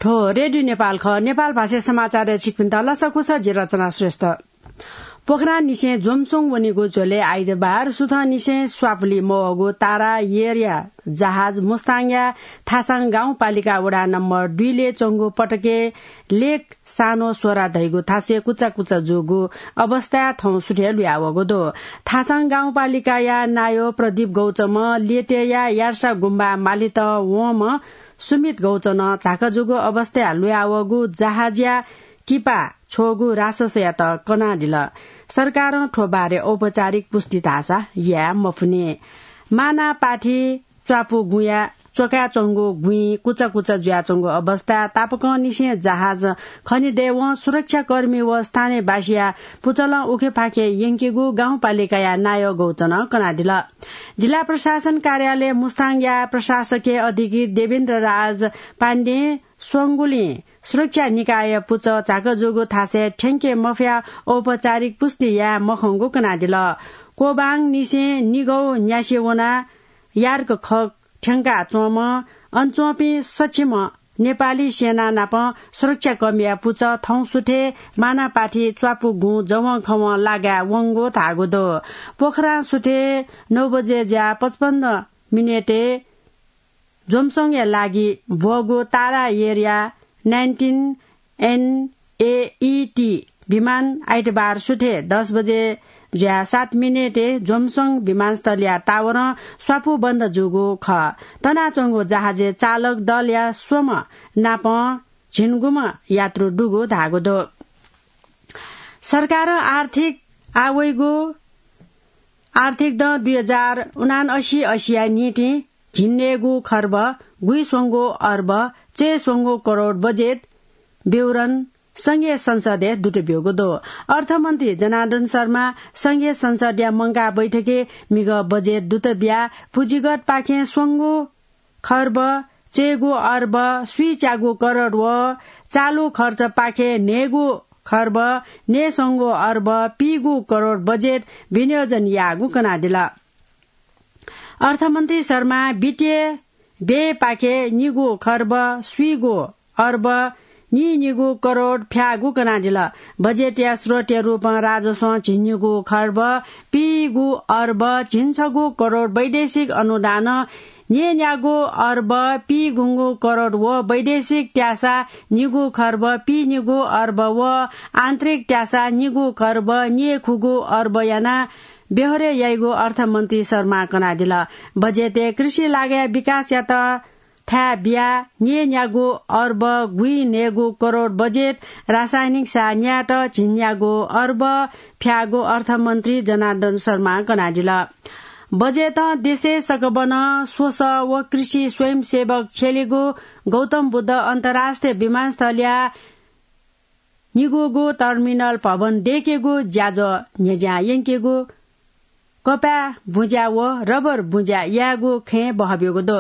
ठो रेडियो नेपाल ख नेपाल भाषा समाचार छिकपिन्ता लसकुछ जे रचना श्रेष्ठ पोखरा निसे जोमसोङ वनिगो झोले आइजबार सुथ निसे स्वापुली मोगो तारा येरिया जहाज मुस्ताङया थासाङ गाउँपालिका वडा नम्बर 2 ले चंगो पटके लेक सानो सोरा धैगो थासे कुचा कुचा जोगो अवस्था थौ सुठेलु आवगो दो थासाङ गाउँपालिका या नायो प्रदीप गौचम लेतेया यार्सा गुम्बा मालित वम सुमित गौचन झाकजुगो अवस्था लुयावगु जहाजिया किपा छोगु राससया त कनाडिल सरकार ठोबारे औपचारिक पुष्टि तासा या मफुने माना पाठी च्वापु गुया चोका चंगो गुई कुचा कुचा जुया चंगो अवस्था तापक निसे जहाज खनिदेव सुरक्षा कर्मी व स्थानीय बासिया पुचल उखे फाके यंकेगु गाउँपालिका या नायो गौचन कनाडिल जिल्ला प्रशासन कार्यालय मुस्ताङ या प्रशासकीय अधिकारी देवेन्द्र राज पाण्डे सोंगुली सुरक्षा निकाय पुच झाकजुगु थासे ठेंके मफ्या औपचारिक पुष्टि या मखंगु कनाडिल कोबाङ निसे निगौ न्यासेवना यार्क ख ठेंका चोम अनचोपी सक्षम नेपाली सेना नाप सुरक्षा कर्मिया पुच थौ सुठे माना पाठी च्वापु गु जव खव लागा वंगो थागो दो पोखरा सुठे 9 बजे ज्या 55 मिनेटे जोमसोङ लागि भोगो तारा एरिया 19 NAET विमान आइतबार सुठे 10 बजे ज्या 7 मिनेटे जोमसोङ विमानस्थलीय टावर स्वापु बन्द जुगो ख तनाचंगो जहाजे चालक दल या सोम नाप झिनगुम यात्रु डुगो धागो दो सरकार आर्थिक आवैगो आर्थिक द 2079 असिया नीति झिन्नेगु खर्ब गुई सोंगो अर्ब चे सोंगो करोड़ बजेट विवरण संघीय संसदीय दुटब्योगो दो अर्थमन्त्री जनार्दन शर्मा संघीय संसदीय मंगा बैठके मिग बजेट दुटब्या पुँजीगत पाखे सोंगो खर्ब चेगो अर्ब सुई च्यागो करोड़ व चालू खर्च पाखे नेगो खर्ब ने सोंगो अर्ब पीगु करोड़ बजेट विनियोजन यागु कनादिला अर्थमन्त्री शर्मा बिटे बे पाखे निगो खर्ब सुईगो अर्ब निगु करोड़ फ्यागु कनादिल बजेट या स्रोत रूप राजस्व झिन्युगु खर्ब पीगु अर्ब झिन्छगु करोड़ वैदेशिक अनुदान न्यागो अर्ब पीगुगु करोड़ व वैदेशिक ट्यासा निगु खर्ब पी निगु अर्ब व आन्तरिक ट्यासा निगु खर्ब निखुगु अर्ब याना बेहोरे याइगो अर्थमन्त्री शर्मा कनादिल बजेट कृषि लाग्या विकास या त था बिया न्यागो अर्ब गुई नेगो करोड़ बजेट रासायनिक सा न्याट झिन्यागो अर्ब फ्यागो अर्थमन्त्री जनार्दन शर्मा कनादिल बजेट देशे सकबन सोस व कृषि स्वयंसेवक छेलिगो गौतम बुद्ध अन्तर्राष्ट्रिय विमानस्थलीय निगोगो टर्मिनल भवन डेकेगो ज्याजो न्याज्या यंकेगो कपा भुज्या व रबर भुज्या यागो खे बहब्योगो दो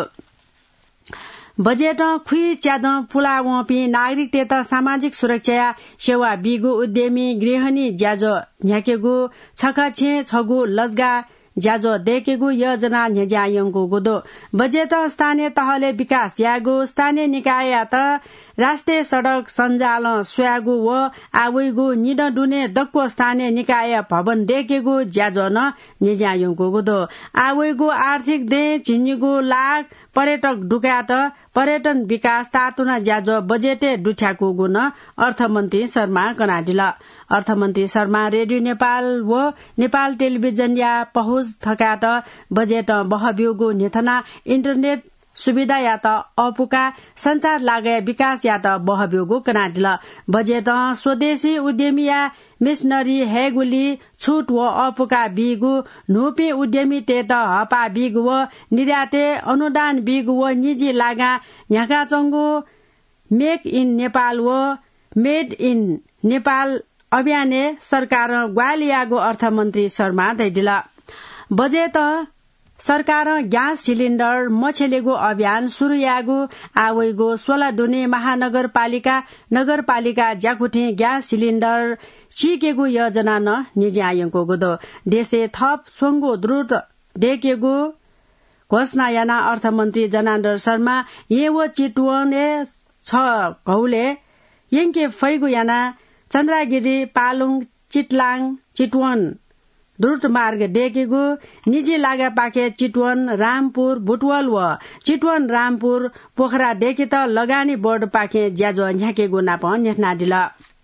बजेट खुई च्याद पुला वपी नागरिक तेत सामाजिक सुरक्षा सेवा बिगु उद्यमी गृहणी ज्याजो न्याकेगु छका छे छगु लजगा ज्याजो देकेगु योजना न्याज्यायंगु गुदो बजेट स्थानीय तहले विकास यागु स्थानीय निकाय या त राष्ट्रिय सड़क सञ्जाल स्यागु व आवैगु निड डुने दक्को स्थानीय निकाय भवन देकेगु ज्याजो न न्याज्यायंगु गुदो आवैगु आर्थिक दे झिन्युगु लाख पर्यटक डुकाट पर्यटन विकास तातुना ज्याजो बजेटे डुठ्याको गुण अर्थमन्त्री शर्मा कनाडिल अर्थमन्त्री शर्मा रेडियो नेपाल व नेपाल टेलिभिजन या पहुँच थकाट बजेट बहब्योगो नेथना इन्टरनेट सुविधा या त अपुका संचार लागे विकास या त बहब्योगो कनाडिल बजेट स्वदेशी उद्यमी या मिशनरी हेगुली छुट व अपुका बिगु नुपी उद्यमी टेट हपा बिगु व निर्याते अनुदान बिगु व निजी लागा यहाँका चंगो मेक इन नेपाल व मेड इन नेपाल अभियाने सरकार ग्वालियागो अर्थमन्त्री शर्मा दैदिल बजेट सरकार ग्यास सिलिण्डर मछेलेगो अभियान सुरु यागु आवैगो 16 दुने महानगरपालिका नगरपालिका ज्याकुठी ग्यास सिलिण्डर चिकेगु योजना न निज्यायंको गुदो देशे थप सोंगो द्रुत डेकेगु घोषणा याना अर्थमन्त्री जनार्दन शर्मा येवो चितवने छ घौले यङ्के फैगु याना चन्द्रागिरी पालुङ चिटलाङ चितवन द्रुत मार्ग डेकेगु निजी लागा पाके चितवन रामपुर बुटवल व चितवन रामपुर पोखरा डेके त लगानी बोर्ड पाके ज्याजो झ्याकेगु नाप नेस्नादिल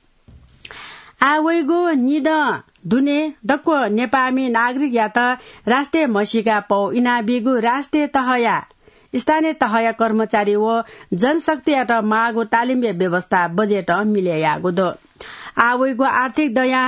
आवैगु निद दुने दक्को नेपामी नागरिक या त राष्ट्रिय मसीका पौ इनाबिगु राष्ट्रिय तहया स्थानीय तहया कर्मचारी व जनशक्तियाट मागो तालिम व्यवस्था बजेट मिलेयागु दो आवैगु आर्थिक दया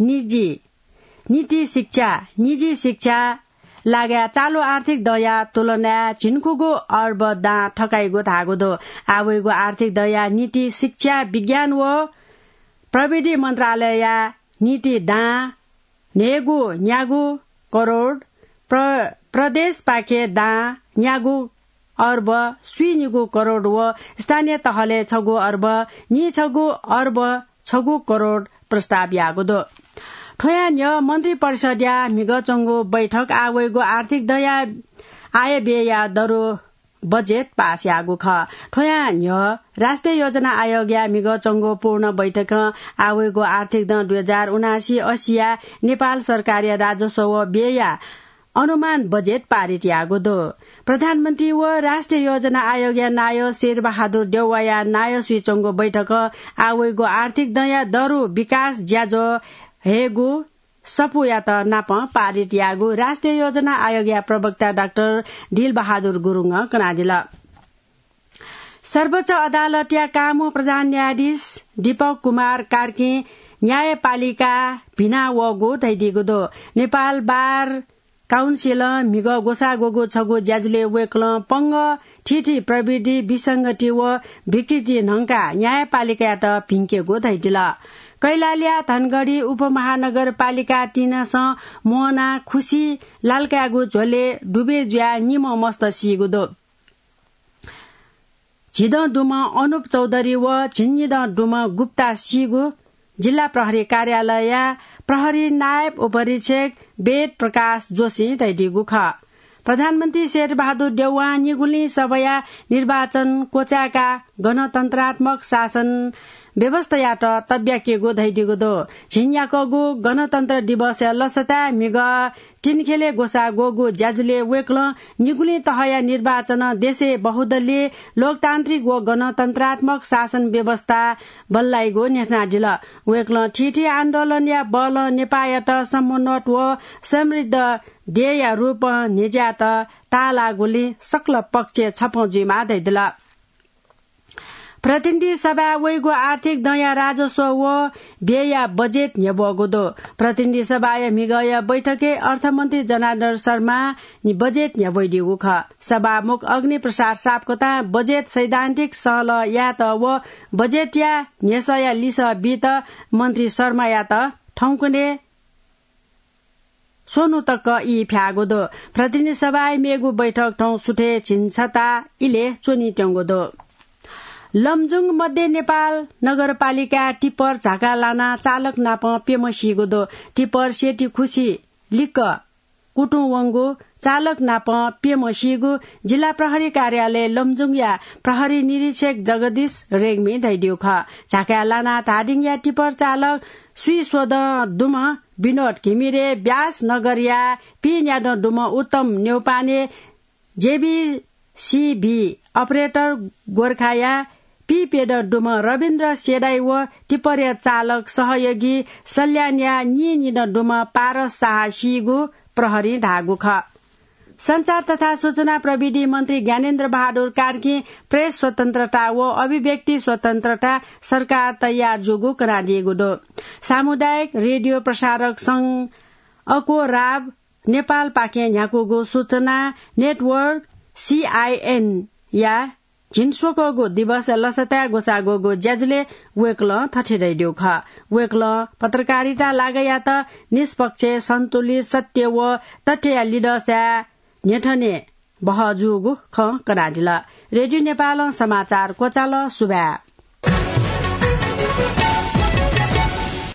निजी शिक्षा लाग्या चालू आर्थिक दया तुलना चिन्कुगो अर्ब दा ठकाइगो थागो दो आवैगो आर्थिक दया नीति शिक्षा विज्ञान व प्रविधि मन्त्रालय नीति डा नेगु न्यागु करोड प्रदेश पाके डा न्यागु अर्ब सुइनिगु करोड व स्थानीय तहले 6 अर्ब नि 6 अर्ब 6 करोड प्रस्ताव यागो दो ठोया न्य मन्त्री परिषद या मिगचंगो बैठक आवैगो आर्थिक दया आय व्यय दरो बजेट पास यागु ख ठोया न्य राष्ट्रिय योजना आयोग या मिगचंगो पूर्ण बैठक आवैगो आर्थिक द 2079-80 नेपाल सरकार या राजस्व व्यय अनुमान बजेट पारित यागो दो प्रधानमन्त्री व राष्ट्रिय योजना आयोग या नायो शेर बहादुर देउवा या नायो सुइचंगो बैठक आवैगो आर्थिक दया दरो विकास ज्याजो हेगु सपु या त नाप पारित यागु राष्ट्रिय योजना आयोग या प्रवक्ता डाक्टर ढिल बहादुर गुरुङ कनादिल सर्वोच्च अदालत या कामु प्रधान न्यायाधीश दीपक कुमार कार्की न्यायपालिका भिना वगो दैदिगो दो नेपाल बार काउन्सिल मिग गोसा गोगो छगो ज्याजुले वेक्ल पंग ठिठी प्रविधि विसंगति व विकृति नंका न्यायपालिका त भिंकेगो दैदिल कैलालिया धनगढ़ी उपमहानगरपालिका 3 मोहना खुशी लालकागु झोले डुबे ज्या निम मस्त सिगु दो झिद दुम अनुप चौधरी व झिन्निद दुम गुप्ता सिगु जिल्ला प्रहरी कार्यालय प्रहरी नायब उपरीक्षक वेद प्रकाश जोशी दैदिगु ख प्रधानमन्त्री शेर बहादुर देउवा निगुली सबया निर्वाचन कोचाका गणतन्त्रात्मक शासन व्यवस्थायाट तब्याकेगो दैदिगो दो झिन्याकगु गणतन्त्र दिवस लसता मिग टिनखेले गोसा गोगु ज्याजुले वेक्ल निगुली तहया निर्वाचन देशे बहुदलीय लोकतान्त्रिक व गणतन्त्रात्मक शासन व्यवस्था बल्लाइगो नेस्नाजिल वेक्ल ठिठी आन्दोलन या बल नेपायट समुन्नत व समृद्ध देय रूप निज्यात तालागुली सक्ल पक्ष छपौजीमा दैदिल प्रतिनिधि सभा वैगो आर्थिक दया राजस्व व व्यय बजेट न्यबगो दो प्रतिनिधि सभा मिगय बैठके अर्थमन्त्री जनार्दन शर्मा नि बजेट न्यबैदिगु ख सभामुख अग्नि प्रसाद सापकोता बजेट सैद्धान्तिक सहल या त व बजेट या न्यसया लिस वित्त मन्त्री शर्मा या त ठौकुने सोनु तक यी फ्यागो दो प्रतिनिधि सभा मेगु बैठक ठौ सुथे छिन्छता इले चोनी ट्याङ्गो दो लमजुङ मध्य नेपाल नगरपालिका टिप्पर झाका लाना चालक नाप पेमसिगो दो टिप्पर सेटी खुशी लिक कुटुवंगो चालक नाप पेमसिगो जिल्ला प्रहरी कार्यालय लमजुङ या प्रहरी निरीक्षक जगदीश रेग्मी दैदिउ ख झाका लाना धादिङ या टिप्पर चालक सुई सोध दुम विनोद घिमिरे व्यास नगर या पी न्याड दुम उत्तम नेउपाने जेबीसीभी अपरेटर गोर्खा या पी पेड डुम रविन्द्र सेडाई व टिप्पर चालक सहयोगी सल्यान्या निनिन डुम पारस साहसीगु प्रहरी ढागु ख संचार तथा सूचना प्रविधि मन्त्री ज्ञानेन्द्र बहादुर कार्की प्रेस स्वतन्त्रता व अभिव्यक्ति स्वतन्त्रता सरकार तयार जुगु करादिएको दो सामुदायिक रेडियो प्रसारक संघ अको राब नेपाल पाके न्याकुगु सूचना नेटवर्क CIN या झिन्सोको दिवस लसता गोसागोगो ज्याजुले वेक्ल थठिरैदिउ ख वेक्ल पत्रकारिता लागया त निष्पक्ष सन्तुलित सत्य व तथ्य लिडस्या नेठने बहजुगु ख करादिल रेडियो नेपाल समाचार कोचाल सुबा